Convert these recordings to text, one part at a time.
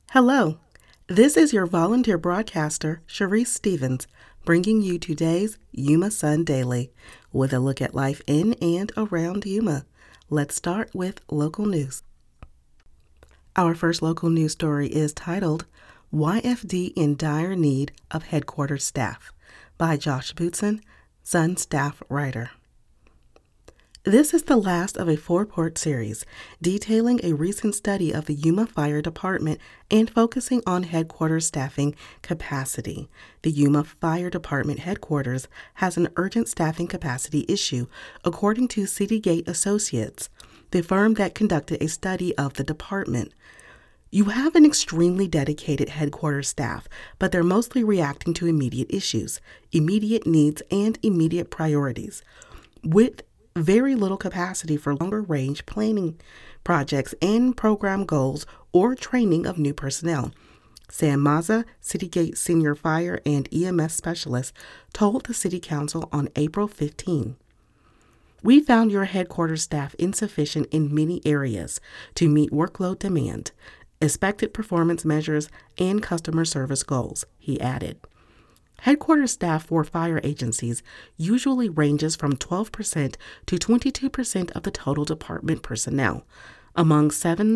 Hello, this is your volunteer broadcaster, Sharice Stevens, bringing you today's Yuma Sun Daily with a look at life in and around Yuma. Let's start with local news. Our first local news story is titled, YFD in Dire Need of Headquarters Staff by Josh Bootson, Sun staff writer. This is the last of a four-part series detailing a recent study of the Yuma Fire Department and focusing on headquarters staffing capacity. The Yuma Fire Department headquarters has an urgent staffing capacity issue, according to Citygate Associates, the firm that conducted a study of the department. You have an extremely dedicated headquarters staff, but they're mostly reacting to immediate issues, immediate needs, and immediate priorities, with very little capacity for longer-range planning projects and program goals or training of new personnel. Sam Mazza, Citygate Senior Fire and EMS Specialist, told the City Council on April 15. We found your headquarters staff insufficient in many areas to meet workload demand, expected performance measures, and customer service goals, he added. Headquarters staff for fire agencies usually ranges from 12% to 22% of the total department personnel. Among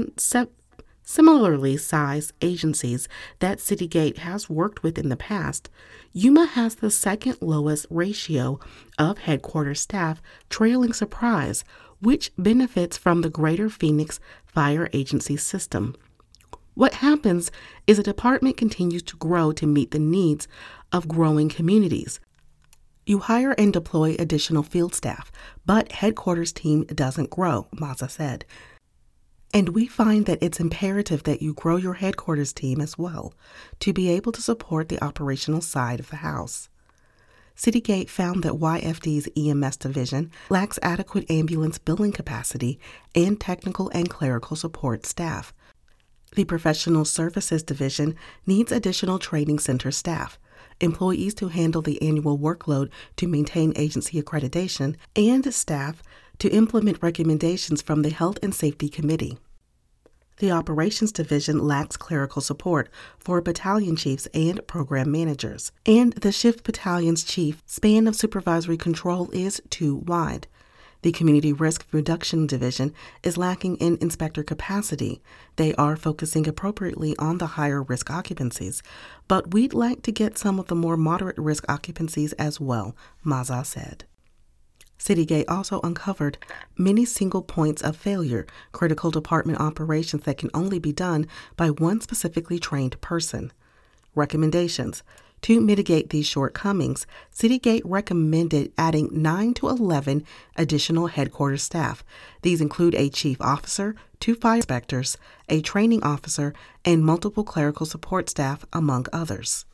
similarly sized agencies that Citygate has worked with in the past, Yuma has the second lowest ratio of headquarters staff, trailing Surprise, which benefits from the Greater Phoenix Fire Agency system. What happens is a department continues to grow to meet the needs of growing communities. You hire and deploy additional field staff, but headquarters team doesn't grow, Mazza said. And we find that it's imperative that you grow your headquarters team as well to be able to support the operational side of the house. Citygate found that YFD's EMS division lacks adequate ambulance billing capacity and technical and clerical support staff. The Professional Services Division needs additional training center staff, employees to handle the annual workload to maintain agency accreditation, and staff to implement recommendations from the Health and Safety Committee. The Operations Division lacks clerical support for battalion chiefs and program managers, and the Shift Battalion's chief span of supervisory control is too wide. The Community Risk Reduction Division is lacking in inspector capacity. They are focusing appropriately on the higher risk occupancies, but we'd like to get some of the more moderate risk occupancies as well, Mazza said. Citygate also uncovered many single points of failure, critical department operations that can only be done by one specifically trained person. Recommendations. To mitigate these shortcomings, Citygate recommended adding 9 to 11 additional headquarters staff. These include a chief officer, 2 fire inspectors, a training officer, and multiple clerical support staff, among others.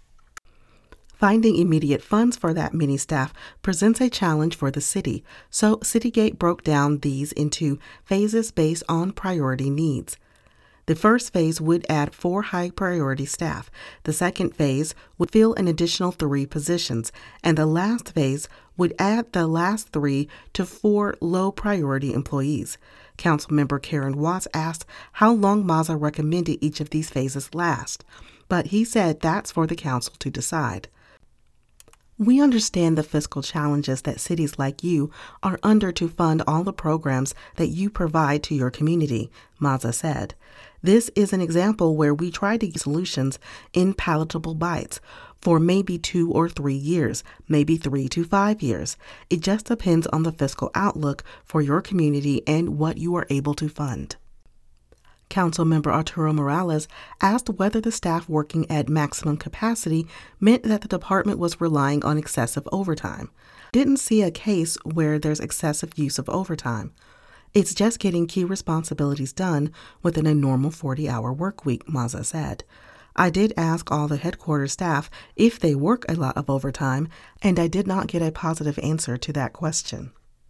Finding immediate funds for that many staff presents a challenge for the city, so Citygate broke down these into phases based on priority needs. The first phase would add 4 high-priority staff. The second phase would fill an additional 3 positions, and the last phase would add the last 3 to 4 low-priority employees. Councilmember Karen Watts asked how long Mazza recommended each of these phases last, but he said that's for the council to decide. We understand the fiscal challenges that cities like you are under to fund all the programs that you provide to your community, Mazza said. This is an example where we try to get solutions in palatable bites for maybe 2 or 3 years, maybe 3 to 5 years. It just depends on the fiscal outlook for your community and what you are able to fund. Councilmember Arturo Morales asked whether the staff working at maximum capacity meant that the department was relying on excessive overtime. Didn't see a case where there's excessive use of overtime. It's just getting key responsibilities done within a normal 40-hour work week, Mazza said. I did ask all the headquarters staff if they work a lot of overtime, and I did not get a positive answer to that question.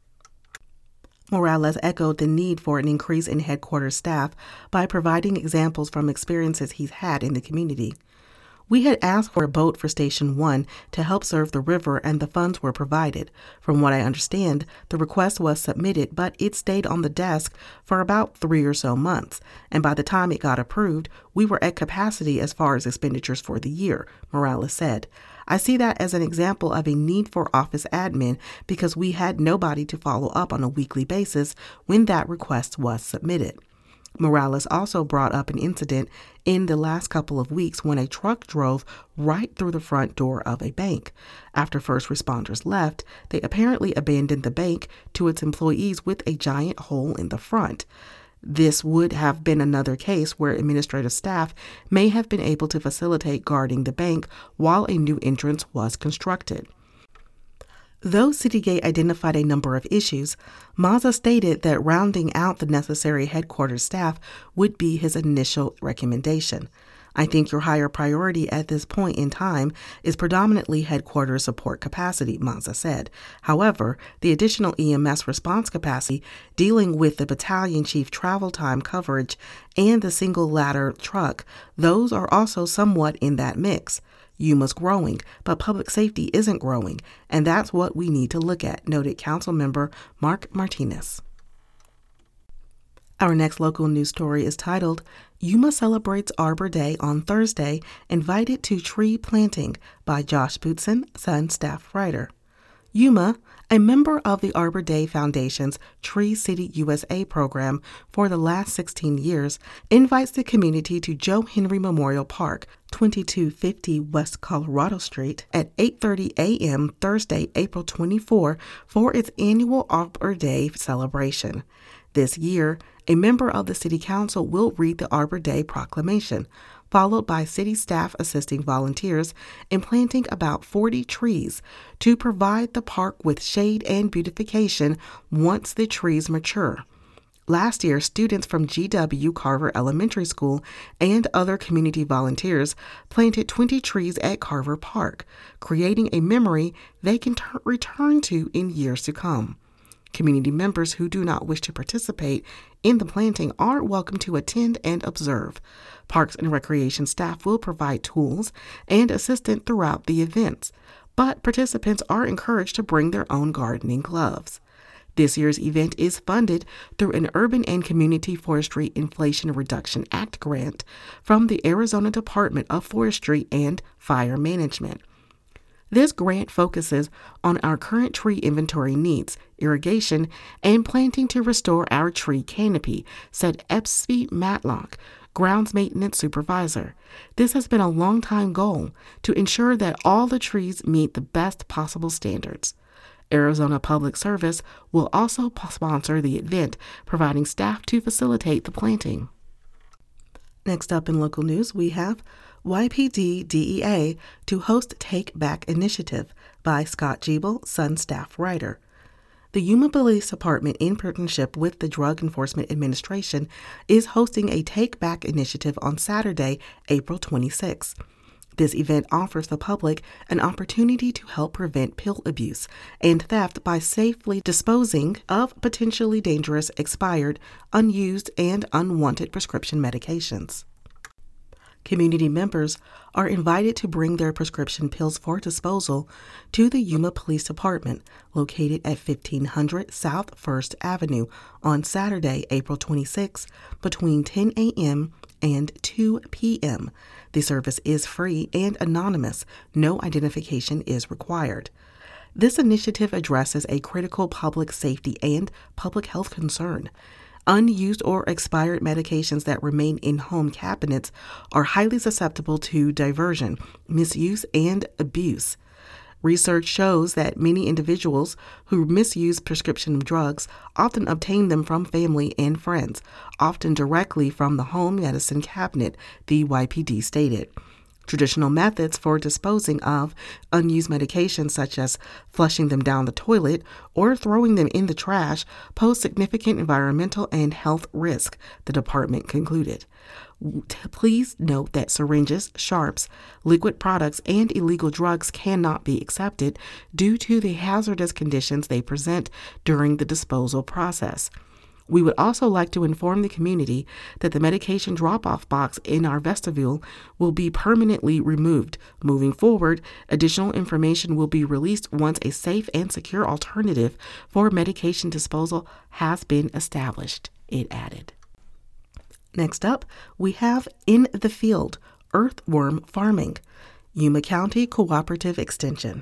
Morales echoed the need for an increase in headquarters staff by providing examples from experiences he's had in the community. We had asked for a boat for Station 1 to help serve the river, and the funds were provided. From what I understand, the request was submitted, but it stayed on the desk for about 3 or so months, and by the time it got approved, we were at capacity as far as expenditures for the year, Morales said. I see that as an example of a need for office admin because we had nobody to follow up on a weekly basis when that request was submitted. Morales also brought up an incident in the last couple of weeks when a truck drove right through the front door of a bank. After first responders left, they apparently abandoned the bank to its employees with a giant hole in the front. This would have been another case where administrative staff may have been able to facilitate guarding the bank while a new entrance was constructed. Though Citygate identified a number of issues, Mazza stated that rounding out the necessary headquarters staff would be his initial recommendation. I think your higher priority at this point in time is predominantly headquarters support capacity, Mazza said. However, the additional EMS response capacity dealing with the battalion chief travel time coverage and the single ladder truck, those are also somewhat in that mix. UMA's growing, but public safety isn't growing, and that's what we need to look at, noted Councilmember Mark Martinez. Our next local news story is titled, Yuma Celebrates Arbor Day on Thursday, Invited to Tree Planting by Josh Bootson, Sun staff writer. Yuma, a member of the Arbor Day Foundation's Tree City USA program for the last 16 years, invites the community to Joe Henry Memorial Park, 2250 West Colorado Street, at 8:30 a.m. Thursday, April 24, for its annual Arbor Day celebration. This year, a member of the City Council will read the Arbor Day proclamation, followed by city staff assisting volunteers in planting about 40 trees to provide the park with shade and beautification once the trees mature. Last year, students from G.W. Carver Elementary School and other community volunteers planted 20 trees at Carver Park, creating a memory they can return to in years to come. Community members who do not wish to participate in the planting are welcome to attend and observe. Parks and Recreation staff will provide tools and assistance throughout the events, but participants are encouraged to bring their own gardening gloves. This year's event is funded through an Urban and Community Forestry Inflation Reduction Act grant from the Arizona Department of Forestry and Fire Management. This grant focuses on our current tree inventory needs, irrigation, and planting to restore our tree canopy, said Epsby Matlock, grounds maintenance supervisor. This has been a long-time goal to ensure that all the trees meet the best possible standards. Arizona Public Service will also sponsor the event, providing staff to facilitate the planting. Next up in local news, we have YPD DEA to host Take Back Initiative by Scott Jeeble, Sun staff writer. The Yuma Police Department, in partnership with the Drug Enforcement Administration, is hosting a Take Back Initiative on Saturday, April 26. This event offers the public an opportunity to help prevent pill abuse and theft by safely disposing of potentially dangerous, expired, unused, and unwanted prescription medications. Community members are invited to bring their prescription pills for disposal to the Yuma Police Department, located at 1500 South 1st Avenue, on Saturday, April 26, between 10 a.m. and 2 p.m. The service is free and anonymous. No identification is required. This initiative addresses a critical public safety and public health concern. Unused or expired medications that remain in home cabinets are highly susceptible to diversion, misuse, and abuse. Research shows that many individuals who misuse prescription drugs often obtain them from family and friends, often directly from the home medicine cabinet, the YPD stated. Traditional methods for disposing of unused medications, such as flushing them down the toilet or throwing them in the trash, pose significant environmental and health risk, the department concluded. Please note that syringes, sharps, liquid products, and illegal drugs cannot be accepted due to the hazardous conditions they present during the disposal process. We would also like to inform the community that the medication drop-off box in our vestibule will be permanently removed. Moving forward, additional information will be released once a safe and secure alternative for medication disposal has been established, it added. Next up, we have In the Field, Earthworm Farming, Yuma County Cooperative Extension.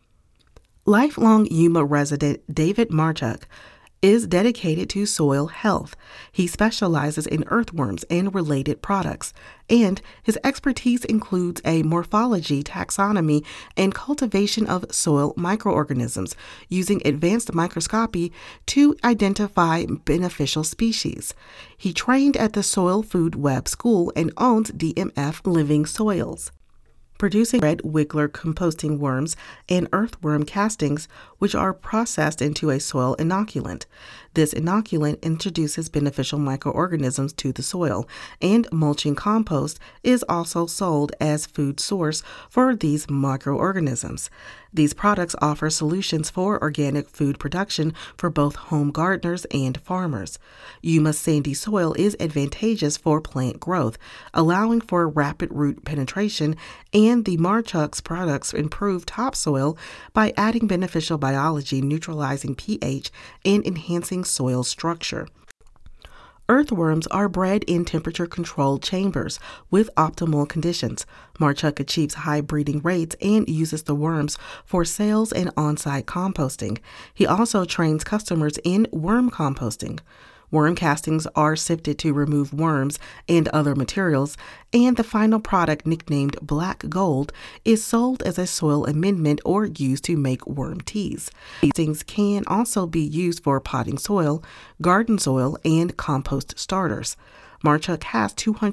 Lifelong Yuma resident David Marchuk is dedicated to soil health. He specializes in earthworms and related products, and his expertise includes a morphology, taxonomy, and cultivation of soil microorganisms using advanced microscopy to identify beneficial species. He trained at the Soil Food Web School and owns DMF Living Soils, producing red wiggler composting worms and earthworm castings, which are processed into a soil inoculant. This inoculant introduces beneficial microorganisms to the soil, and mulching compost is also sold as food source for these microorganisms. These products offer solutions for organic food production for both home gardeners and farmers. Yuma's sandy soil is advantageous for plant growth, allowing for rapid root penetration, and the Marchuk's products improve topsoil by adding beneficial biology, neutralizing pH, and enhancing soil structure. Earthworms are bred in temperature-controlled chambers with optimal conditions. Marchuk achieves high breeding rates and uses the worms for sales and on-site composting. He also trains customers in worm composting. Worm castings are sifted to remove worms and other materials, and the final product, nicknamed Black Gold, is sold as a soil amendment or used to make worm teas. These things can also be used for potting soil, garden soil, and compost starters. Marchuk has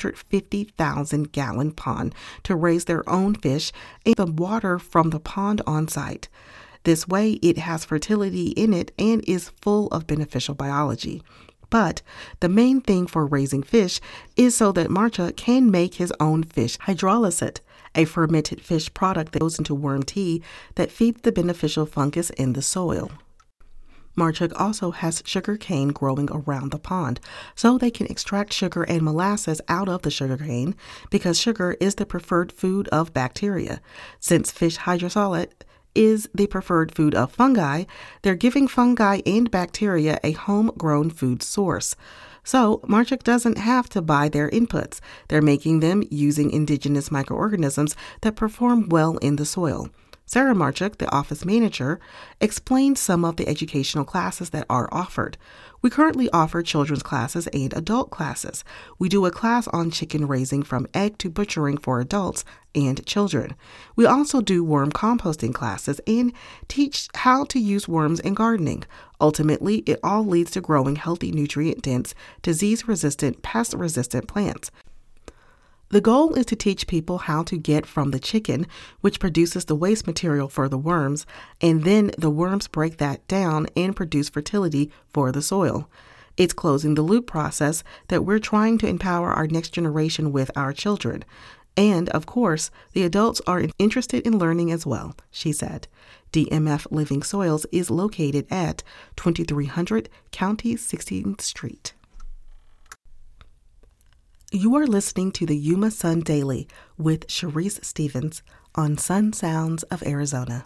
250,000-gallon pond to raise their own fish and the water from the pond on site. This way, it has fertility in it and is full of beneficial biology. But the main thing for raising fish is so that Marchuk can make his own fish hydrolysate, a fermented fish product that goes into worm tea that feeds the beneficial fungus in the soil. Marchuk also has sugar cane growing around the pond, so they can extract sugar and molasses out of the sugar cane because sugar is the preferred food of bacteria. Since fish hydrolysate is the preferred food of fungi, they're giving fungi and bacteria a homegrown food source. So Marchuk doesn't have to buy their inputs. They're making them using indigenous microorganisms that perform well in the soil. Sarah Marchuk, the office manager, explained some of the educational classes that are offered. We currently offer children's classes and adult classes. We do a class on chicken raising from egg to butchering for adults and children. We also do worm composting classes and teach how to use worms in gardening. Ultimately, it all leads to growing healthy, nutrient-dense, disease-resistant, pest-resistant plants. The goal is to teach people how to get from the chicken, which produces the waste material for the worms, and then the worms break that down and produce fertility for the soil. It's closing the loop process that we're trying to empower our next generation with our children. And, of course, the adults are interested in learning as well, she said. DMF Living Soils is located at 2300 County 16th Street. You are listening to the Yuma Sun Daily with Sharice Stevens on Sun Sounds of Arizona.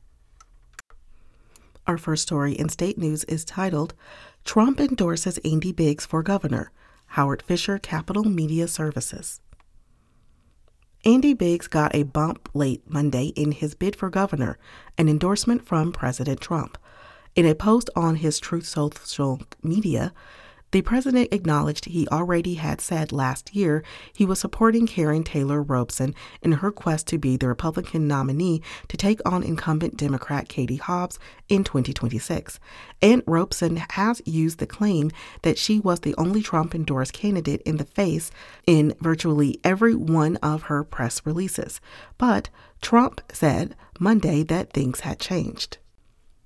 Our first story in state news is titled, Trump Endorses Andy Biggs for Governor, Howard Fisher Capital Media Services. Andy Biggs got a bump late Monday in his bid for governor, an endorsement from President Trump. In a post on his Truth Social media, the president acknowledged he already had said last year he was supporting Karen Taylor Robson in her quest to be the Republican nominee to take on incumbent Democrat Katie Hobbs in 2026. And Robson has used the claim that she was the only Trump-endorsed candidate in the face in virtually every one of her press releases. But Trump said Monday that things had changed.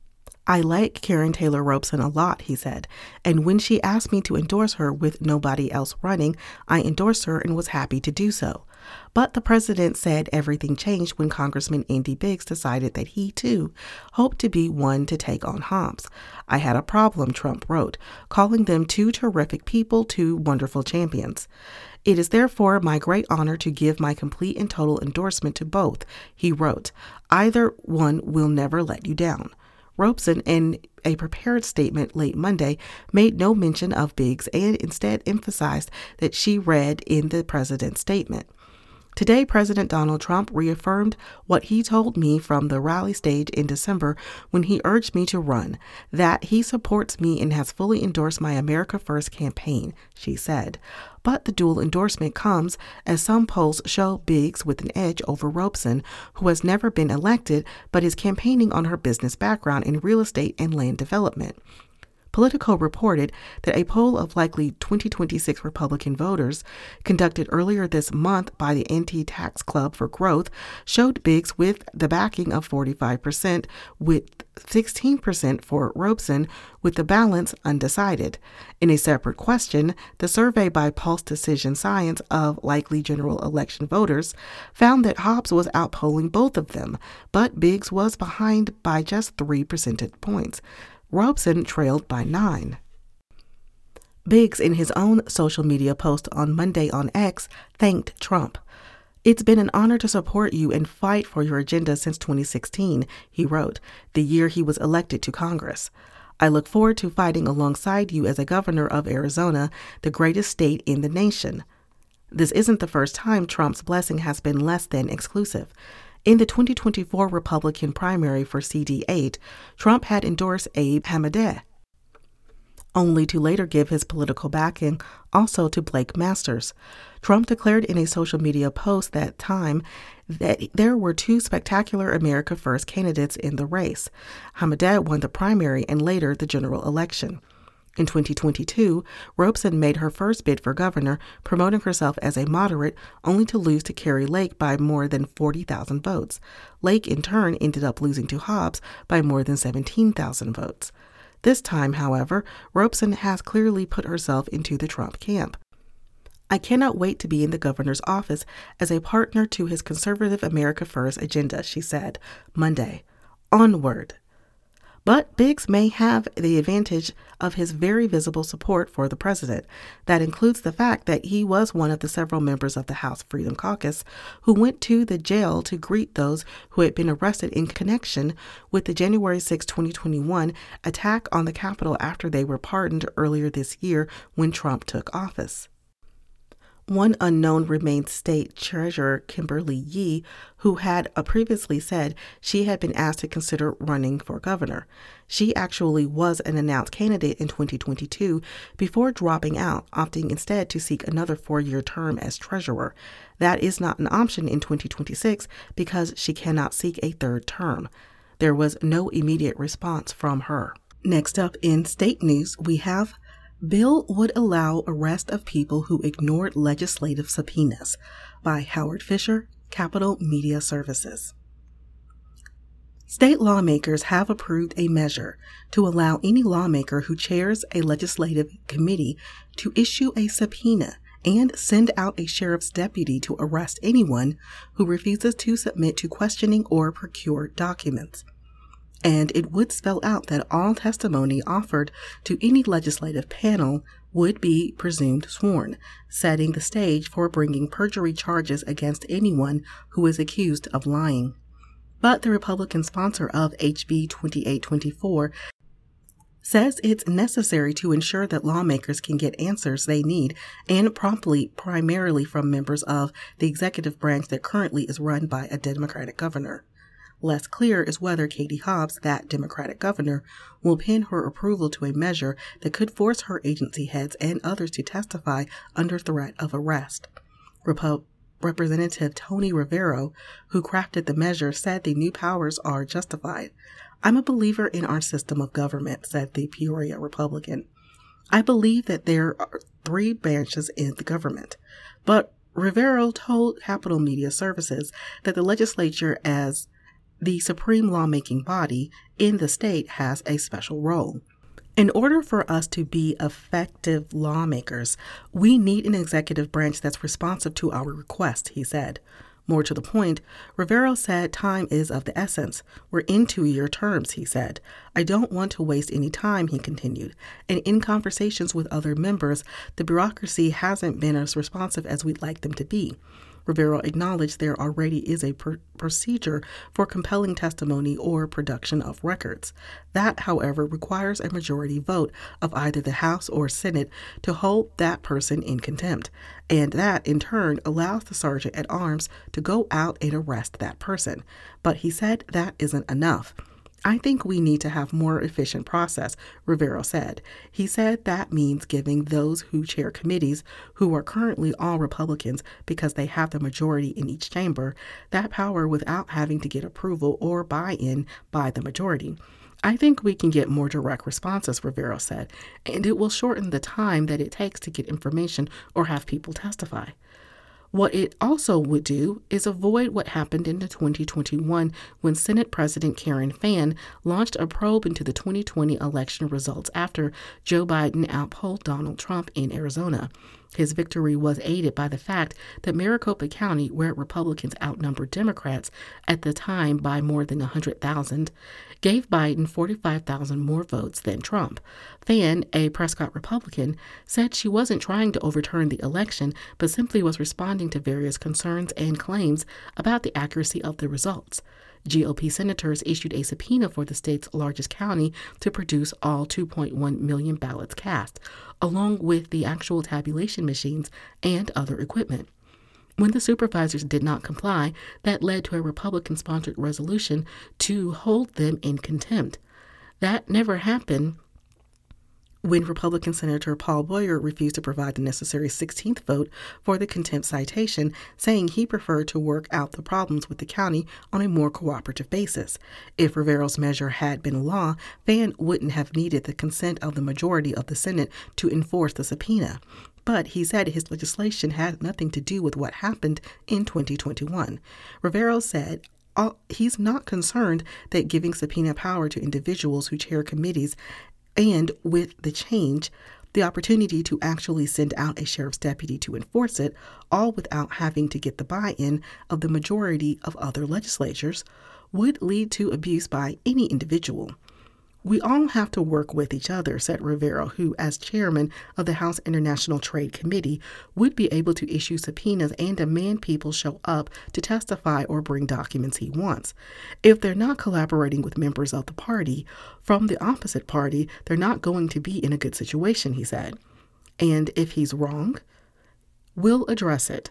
I like Karen Taylor Robeson a lot, he said, and when she asked me to endorse her with nobody else running, I endorsed her and was happy to do so. But the president said everything changed when Congressman Andy Biggs decided that he, too, hoped to be one to take on Hobbs. I had a problem, Trump wrote, calling them two terrific people, two wonderful champions. It is therefore my great honor to give my complete and total endorsement to both, he wrote. Either one will never let you down. Robeson, in a prepared statement late Monday, made no mention of Biggs and instead emphasized that she read in the president's statement. Today, President Donald Trump reaffirmed what he told me from the rally stage in December when he urged me to run, that he supports me and has fully endorsed my America First campaign, she said. But the dual endorsement comes as some polls show Biggs with an edge over Robeson, who has never been elected but is campaigning on her business background in real estate and land development. Politico reported that a poll of likely 2026 Republican voters conducted earlier this month by the Anti-Tax Club for Growth showed Biggs with the backing of 45%, with 16% for Robeson, with the balance undecided. In a separate question, the survey by Pulse Decision Science of likely general election voters found that Hobbs was outpolling both of them, but Biggs was behind by just 3 percentage points. Robeson trailed by 9. Biggs, in his own social media post on Monday on X, thanked Trump. It's been an honor to support you and fight for your agenda since 2016, he wrote, the year he was elected to Congress. I look forward to fighting alongside you as a governor of Arizona, the greatest state in the nation. This isn't the first time Trump's blessing has been less than exclusive. In the 2024 Republican primary for CD8, Trump had endorsed Abe Hamadeh, only to later give his political backing also to Blake Masters. Trump declared in a social media post that time that there were two spectacular America First candidates in the race. Hamadeh won the primary and later the general election. In 2022, Robeson made her first bid for governor, promoting herself as a moderate, only to lose to Kari Lake by more than 40,000 votes. Lake, in turn, ended up losing to Hobbs by more than 17,000 votes. This time, however, Robeson has clearly put herself into the Trump camp. I cannot wait to be in the governor's office as a partner to his conservative America First agenda, she said Monday. Onward. But Biggs may have the advantage of his very visible support for the president. That includes the fact that he was one of the several members of the House Freedom Caucus who went to the jail to greet those who had been arrested in connection with the January 6, 2021 attack on the Capitol after they were pardoned earlier this year when Trump took office. One unknown remains State Treasurer Kimberly Yee, who had previously said she had been asked to consider running for governor. She actually was an announced candidate in 2022 before dropping out, opting instead to seek another 4-year term as treasurer. That is not an option in 2026 because she cannot seek a third term. There was no immediate response from her. Next up in state news, we have Bill would allow arrest of people who ignored legislative subpoenas by Howard Fisher, Capitol Media Services. State lawmakers have approved a measure to allow any lawmaker who chairs a legislative committee to issue a subpoena and send out a sheriff's deputy to arrest anyone who refuses to submit to questioning or procure documents. And it would spell out that all testimony offered to any legislative panel would be presumed sworn, setting the stage for bringing perjury charges against anyone who is accused of lying. But the Republican sponsor of HB 2824 says it's necessary to ensure that lawmakers can get answers they need and promptly, primarily from members of the executive branch that currently is run by a Democratic governor. Less clear is whether Katie Hobbs, that Democratic governor, will pin her approval to a measure that could force her agency heads and others to testify under threat of arrest. Representative Tony Rivero, who crafted the measure, said the new powers are justified. I'm a believer in our system of government, said the Peoria Republican. I believe that there are 3 branches in the government. But Rivero told Capitol Media Services that the legislature, as the supreme lawmaking body in the state, has a special role. In order for us to be effective lawmakers, we need an executive branch that's responsive to our request, he said. More to the point, Rivero said time is of the essence. We're in 2-year terms, he said. I don't want to waste any time, he continued. And in conversations with other members, the bureaucracy hasn't been as responsive as we'd like them to be. Rivero acknowledged there already is a procedure for compelling testimony or production of records. That, however, requires a majority vote of either the House or Senate to hold that person in contempt, and that, in turn, allows the sergeant at arms to go out and arrest that person. But he said that isn't enough. I think we need to have more efficient process, Rivero said. He said that means giving those who chair committees, who are currently all Republicans because they have the majority in each chamber, that power without having to get approval or buy-in by the majority. I think we can get more direct responses, Rivero said, and it will shorten the time that it takes to get information or have people testify. What it also would do is avoid what happened in 2021 when Senate President Karen Fann launched a probe into the 2020 election results after Joe Biden outpolled Donald Trump in Arizona. His victory was aided by the fact that Maricopa County, where Republicans outnumbered Democrats at the time by more than 100,000, gave Biden 45,000 more votes than Trump. Fann, a Prescott Republican, said she wasn't trying to overturn the election, but simply was responding to various concerns and claims about the accuracy of the results. GOP senators issued a subpoena for the state's largest county to produce all 2.1 million ballots cast, along with the actual tabulation machines and other equipment. When the supervisors did not comply, that led to a Republican-sponsored resolution to hold them in contempt. That never happened when Republican Senator Paul Boyer refused to provide the necessary 16th vote for the contempt citation, saying he preferred to work out the problems with the county on a more cooperative basis. If Rivero's measure had been law, Fann wouldn't have needed the consent of the majority of the Senate to enforce the subpoena. But he said his legislation had nothing to do with what happened in 2021. Rivero said he's not concerned that giving subpoena power to individuals who chair committees and with the change, the opportunity to actually send out a sheriff's deputy to enforce it, all without having to get the buy-in of the majority of other legislatures, would lead to abuse by any individual. We all have to work with each other, said Rivero, who, as chairman of the House International Trade Committee, would be able to issue subpoenas and demand people show up to testify or bring documents he wants. If they're not collaborating with members of the party from the opposite party, they're not going to be in a good situation, he said. And if he's wrong, we'll address it.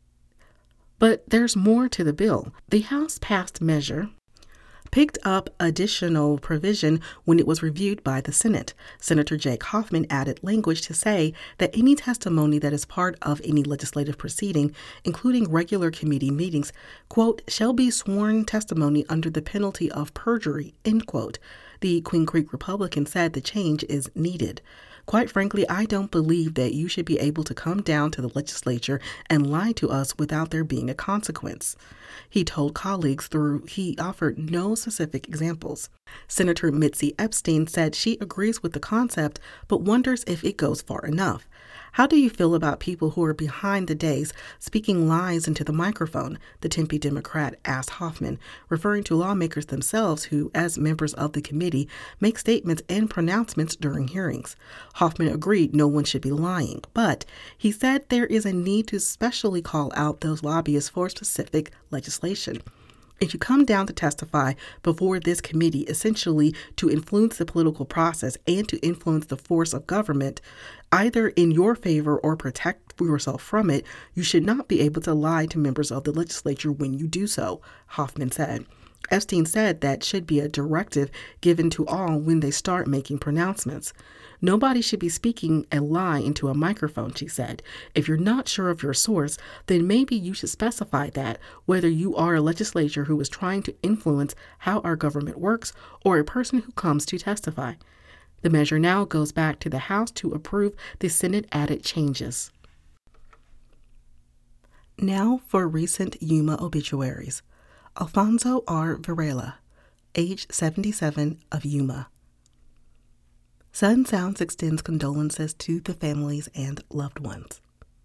But there's more to the bill. The House passed measure picked up additional provision when it was reviewed by the Senate. Senator Jake Hoffman added language to say that any testimony that is part of any legislative proceeding, including regular committee meetings, quote, shall be sworn testimony under the penalty of perjury, end quote. The Queen Creek Republican said the change is needed. Quite frankly, I don't believe that you should be able to come down to the legislature and lie to us without there being a consequence. He told colleagues he offered no specific examples. Senator Mitzi Epstein said she agrees with the concept, but wonders if it goes far enough. How do you feel about people who are behind the dais speaking lies into the microphone? The Tempe Democrat asked Hoffman, referring to lawmakers themselves who, as members of the committee, make statements and pronouncements during hearings. Hoffman agreed no one should be lying, but he said there is a need to specially call out those lobbyists for specific legislation. If you come down to testify before this committee essentially to influence the political process and to influence the force of government, either in your favor or protect yourself from it, you should not be able to lie to members of the legislature when you do so, Hoffman said. Epstein said that should be a directive given to all when they start making pronouncements. Nobody should be speaking a lie into a microphone, she said. If you're not sure of your source, then maybe you should specify that, whether you are a legislator who is trying to influence how our government works or a person who comes to testify. The measure now goes back to the House to approve the Senate added changes. Now for recent Yuma obituaries. Alfonso R. Varela, age 77, of Yuma. Sun Sounds extends condolences to the families and loved ones.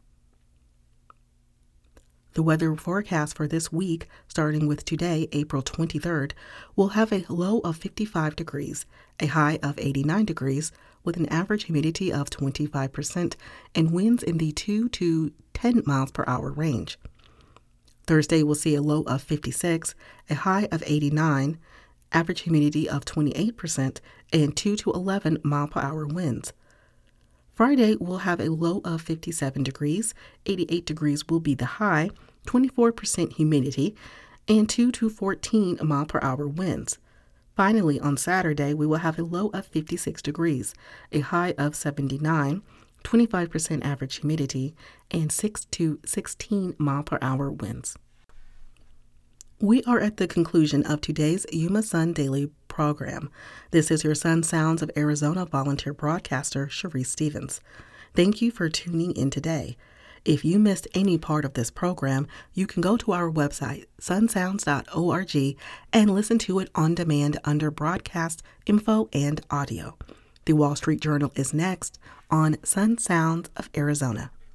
The weather forecast for this week, starting with today, April 23rd, will have a low of 55 degrees, a high of 89 degrees, with an average humidity of 25% and winds in the 2 to 10 miles per hour range. Thursday will see a low of 56, a high of 89, average humidity of 28%, and 2 to 11 mile per hour winds. Friday will have a low of 57 degrees, 88 degrees will be the high, 24% humidity, and 2 to 14 mile per hour winds. Finally, on Saturday, we will have a low of 56 degrees, a high of 79, 25% average humidity, and 6 to 16 mile per hour winds. We are at the conclusion of today's Yuma Sun Daily program. This is your Sun Sounds of Arizona volunteer broadcaster, Sharice Stevens. Thank you for tuning in today. If you missed any part of this program, you can go to our website, sunsounds.org, and listen to it on demand under broadcast, info, and audio. The Wall Street Journal is next on Sun Sounds of Arizona.